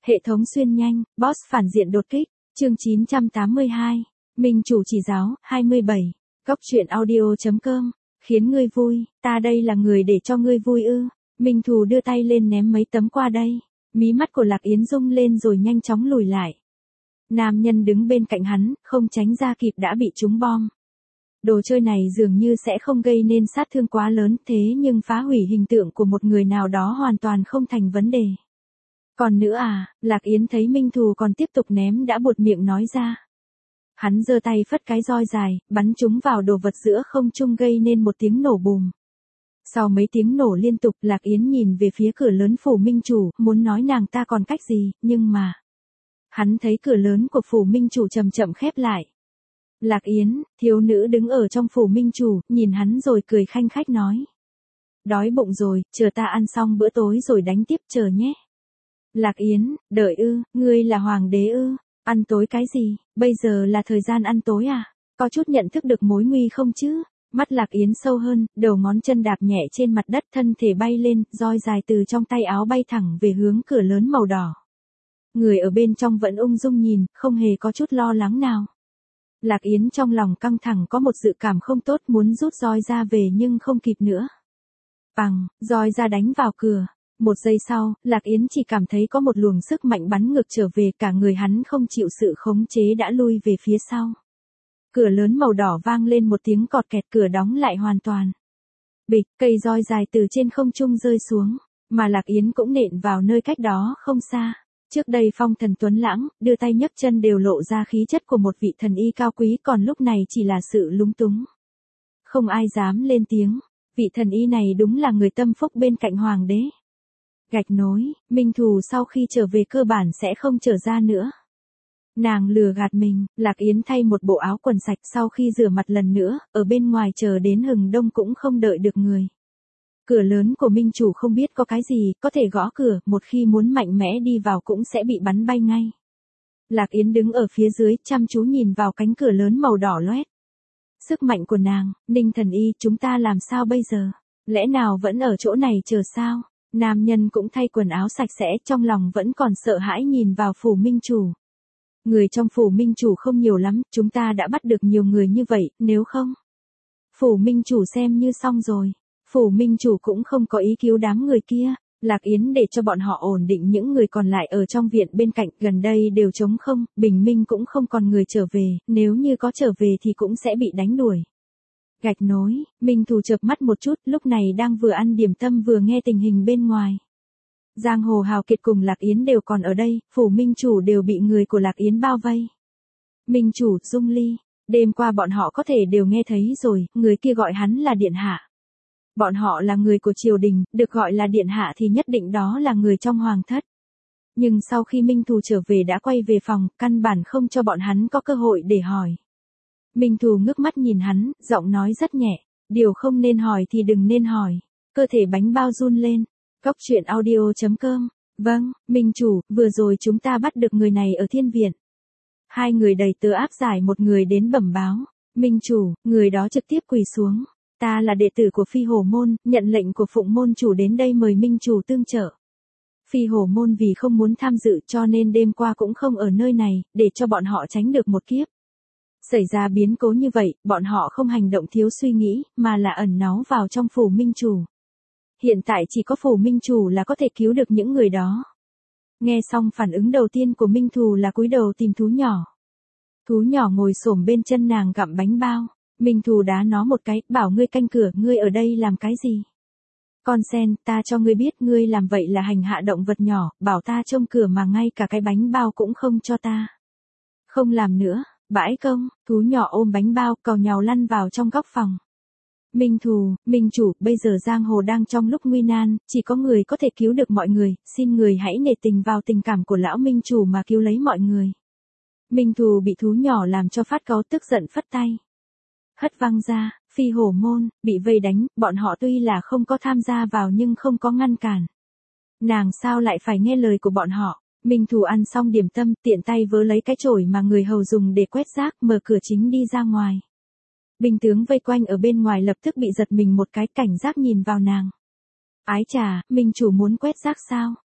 Hệ thống xuyên nhanh, boss phản diện đột kích, chương 982, Minh chủ chỉ giáo, 27, Góc truyện audio.com, khiến ngươi vui, ta đây là người để cho ngươi vui ư. Minh Thù đưa tay lên ném mấy tấm qua đây, mí mắt của Lạc Yến rung lên rồi nhanh chóng lùi lại. Nam nhân đứng bên cạnh hắn, không tránh ra kịp đã bị trúng bom. Đồ chơi này dường như sẽ không gây nên sát thương quá lớn, thế nhưng phá hủy hình tượng của một người nào đó hoàn toàn không thành vấn đề. Còn nữa à, Lạc Yến thấy Minh Thù còn tiếp tục ném đã buột miệng nói ra. Hắn giơ tay phất cái roi dài, bắn chúng vào đồ vật giữa không trung gây nên một tiếng nổ bùm. Sau mấy tiếng nổ liên tục, Lạc Yến nhìn về phía cửa lớn phủ Minh chủ, muốn nói nàng ta còn cách gì, nhưng mà... Hắn thấy cửa lớn của phủ Minh chủ chậm chậm khép lại. Lạc Yến, thiếu nữ đứng ở trong phủ Minh chủ, nhìn hắn rồi cười khanh khách nói. Đói bụng rồi, chờ ta ăn xong bữa tối rồi đánh tiếp chờ nhé. Lạc Yến, đợi ư, ngươi là hoàng đế ư, ăn tối cái gì, bây giờ là thời gian ăn tối à, có chút nhận thức được mối nguy không chứ? Mắt Lạc Yến sâu hơn, đầu ngón chân đạp nhẹ trên mặt đất, thân thể bay lên, roi dài từ trong tay áo bay thẳng về hướng cửa lớn màu đỏ. Người ở bên trong vẫn ung dung nhìn, không hề có chút lo lắng nào. Lạc Yến trong lòng căng thẳng có một dự cảm không tốt, muốn rút roi ra về nhưng không kịp nữa. Bằng, roi ra đánh vào cửa. Một giây sau, Lạc Yến chỉ cảm thấy có một luồng sức mạnh bắn ngược trở về, cả người hắn không chịu sự khống chế đã lui về phía sau. Cửa lớn màu đỏ vang lên một tiếng cọt kẹt, cửa đóng lại hoàn toàn. Bịch, cây roi dài từ trên không trung rơi xuống, mà Lạc Yến cũng nện vào nơi cách đó không xa. Trước đây phong thần tuấn lãng, đưa tay nhấc chân đều lộ ra khí chất của một vị thần y cao quý, còn lúc này chỉ là sự lúng túng. Không ai dám lên tiếng, vị thần y này đúng là người tâm phúc bên cạnh hoàng đế. Gạch nối, Minh Thù sau khi trở về cơ bản sẽ không trở ra nữa. Nàng lừa gạt mình, Lạc Yến thay một bộ áo quần sạch sau khi rửa mặt lần nữa, ở bên ngoài chờ đến hừng đông cũng không đợi được người. Cửa lớn của Minh chủ không biết có cái gì, có thể gõ cửa, một khi muốn mạnh mẽ đi vào cũng sẽ bị bắn bay ngay. Lạc Yến đứng ở phía dưới, chăm chú nhìn vào cánh cửa lớn màu đỏ loét. Sức mạnh của nàng, Ninh thần y, chúng ta làm sao bây giờ? Lẽ nào vẫn ở chỗ này chờ sao? Nam nhân cũng thay quần áo sạch sẽ, trong lòng vẫn còn sợ hãi nhìn vào phủ Minh chủ. Người trong phủ Minh chủ không nhiều lắm, chúng ta đã bắt được nhiều người như vậy, nếu không. Phủ Minh chủ xem như xong rồi. Phủ Minh chủ cũng không có ý cứu đám người kia. Lạc Yến để cho bọn họ ổn định những người còn lại ở trong viện bên cạnh, gần đây đều trống không, bình minh cũng không còn người trở về, nếu như có trở về thì cũng sẽ bị đánh đuổi. Gạch nối, Minh Thù chợp mắt một chút, lúc này đang vừa ăn điểm tâm vừa nghe tình hình bên ngoài. Giang hồ hào kiệt cùng Lạc Yến đều còn ở đây, phủ Minh chủ đều bị người của Lạc Yến bao vây. Minh chủ, Dung Ly, đêm qua bọn họ có thể đều nghe thấy rồi, người kia gọi hắn là điện hạ. Bọn họ là người của triều đình, được gọi là điện hạ thì nhất định đó là người trong hoàng thất. Nhưng sau khi Minh Thù trở về đã quay về phòng, căn bản không cho bọn hắn có cơ hội để hỏi. Minh Thù ngước mắt nhìn hắn, giọng nói rất nhẹ, điều không nên hỏi thì đừng nên hỏi. Cơ thể bánh bao run lên. Góc truyện audio.com. Vâng, Minh chủ, vừa rồi chúng ta bắt được người này ở thiên viện. Hai người đầy tớ áp giải một người đến bẩm báo. Minh chủ, người đó trực tiếp quỳ xuống. Ta là đệ tử của Phi Hổ Môn, nhận lệnh của Phụng Môn chủ đến đây mời Minh chủ tương trợ. Phi Hổ Môn vì không muốn tham dự cho nên đêm qua cũng không ở nơi này, để cho bọn họ tránh được một kiếp. Xảy ra biến cố như vậy, bọn họ không hành động thiếu suy nghĩ, mà là ẩn náu vào trong phủ Minh chủ. Hiện tại chỉ có phủ Minh chủ là có thể cứu được những người đó. Nghe xong phản ứng đầu tiên của Minh Thù là cúi đầu tìm thú nhỏ. Thú nhỏ ngồi xổm bên chân nàng gặm bánh bao. Minh Thù đá nó một cái, bảo ngươi canh cửa, ngươi ở đây làm cái gì? Con sen, ta cho ngươi biết ngươi làm vậy là hành hạ động vật nhỏ, bảo ta trông cửa mà ngay cả cái bánh bao cũng không cho ta. Không làm nữa, bãi công, thú nhỏ ôm bánh bao, càu nhàu lăn vào trong góc phòng. Minh Thù, Minh chủ, bây giờ giang hồ đang trong lúc nguy nan, chỉ có người có thể cứu được mọi người, xin người hãy nể tình vào tình cảm của lão Minh chủ mà cứu lấy mọi người. Minh Thù bị thú nhỏ làm cho phát cáu, tức giận phất tay. Hất văng ra, Phi Hổ Môn, bị vây đánh, bọn họ tuy là không có tham gia vào nhưng không có ngăn cản. Nàng sao lại phải nghe lời của bọn họ? Minh Thù ăn xong điểm tâm, tiện tay vớ lấy cái chổi mà người hầu dùng để quét rác, mở cửa chính đi ra ngoài. Binh tướng vây quanh ở bên ngoài lập tức bị giật mình một cái, cảnh giác nhìn vào nàng. Ái chà, Minh chủ muốn quét rác sao?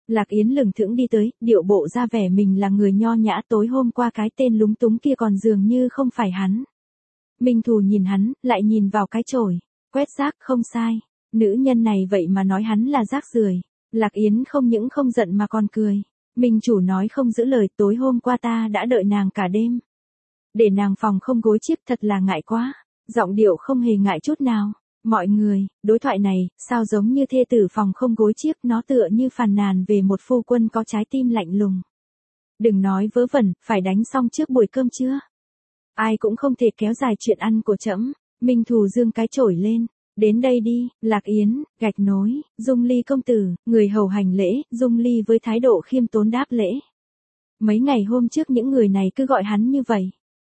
Lạc Yến lừng thững đi tới, điệu bộ ra vẻ mình là người nho nhã, tối hôm qua cái tên lúng túng kia còn dường như không phải hắn. Minh Thù nhìn hắn, lại nhìn vào cái chổi, quét rác, không sai. Nữ nhân này vậy mà nói hắn là rác rưởi. Lạc Yến không những không giận mà còn cười. Minh chủ nói không giữ lời, tối hôm qua ta đã đợi nàng cả đêm. Để nàng phòng không gối chiếc, thật là ngại quá. Giọng điệu không hề ngại chút nào. Mọi người, đối thoại này, sao giống như thê tử phòng không gối chiếc, nó tựa như phàn nàn về một phu quân có trái tim lạnh lùng. Đừng nói vớ vẩn, phải đánh xong trước buổi cơm trưa. Ai cũng không thể kéo dài chuyện ăn của trẫm. Minh Thù giương cái chổi lên. Đến đây đi, Lạc Yến, gạch nối, Dung Ly công tử, người hầu hành lễ, Dung Ly với thái độ khiêm tốn đáp lễ. Mấy ngày hôm trước những người này cứ gọi hắn như vậy.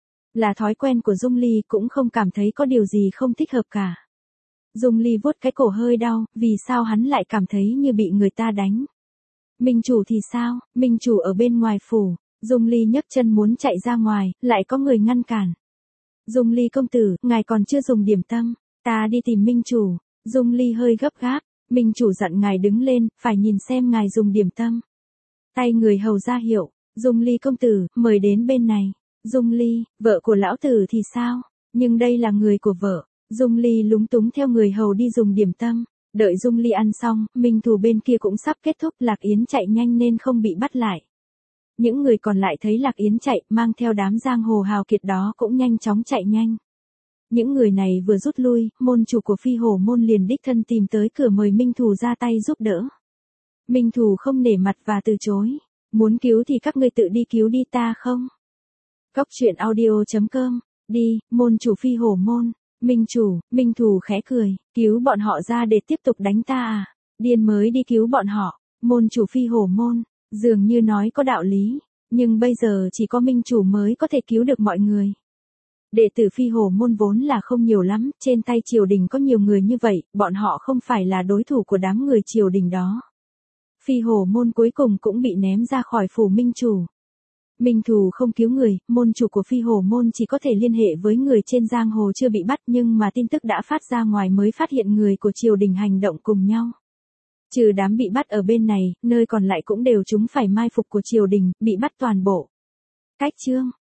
Là thói quen của Dung Ly, cũng không cảm thấy có điều gì không thích hợp cả. Dung Ly vuốt cái cổ hơi đau, vì sao hắn lại cảm thấy như bị người ta đánh. Minh chủ thì sao, Minh chủ ở bên ngoài phủ. Dung Ly nhấc chân muốn chạy ra ngoài, lại có người ngăn cản. Dung Ly công tử, ngài còn chưa dùng điểm tâm, ta đi tìm Minh chủ. Dung Ly hơi gấp gáp, Minh chủ dặn ngài đứng lên, phải nhìn xem ngài dùng điểm tâm. Tay người hầu ra hiệu, Dung Ly công tử, mời đến bên này. Dung Ly, vợ của lão tử thì sao, nhưng đây là người của vợ. Dung Ly lúng túng theo người hầu đi dùng điểm tâm. Đợi Dung Ly ăn xong, Minh Thù bên kia cũng sắp kết thúc, Lạc Yến chạy nhanh nên không bị bắt lại. Những người còn lại thấy Lạc Yến chạy, mang theo đám giang hồ hào kiệt đó cũng nhanh chóng chạy nhanh. Những người này vừa rút lui, môn chủ của Phi Hổ môn liền đích thân tìm tới cửa mời Minh Thù ra tay giúp đỡ. Minh Thù không nể mặt và từ chối. Muốn cứu thì các ngươi tự đi cứu đi, ta không. Cóc truyện audio.com, đi, môn chủ Phi Hổ môn. Minh chủ, Minh Thù khẽ cười, cứu bọn họ ra để tiếp tục đánh ta à? Điên mới đi cứu bọn họ. Môn chủ Phi Hổ môn, dường như nói có đạo lý, nhưng bây giờ chỉ có Minh chủ mới có thể cứu được mọi người. Đệ tử Phi Hổ môn vốn là không nhiều lắm, trên tay triều đình có nhiều người như vậy, bọn họ không phải là đối thủ của đám người triều đình đó. Phi Hổ môn cuối cùng cũng bị ném ra khỏi phủ Minh chủ. Minh Thù không cứu người, môn chủ của Phi Hổ môn chỉ có thể liên hệ với người trên giang hồ chưa bị bắt, nhưng mà tin tức đã phát ra ngoài mới phát hiện người của triều đình hành động cùng nhau. Trừ đám bị bắt ở bên này, nơi còn lại cũng đều chúng phải mai phục của triều đình, bị bắt toàn bộ. Cách chương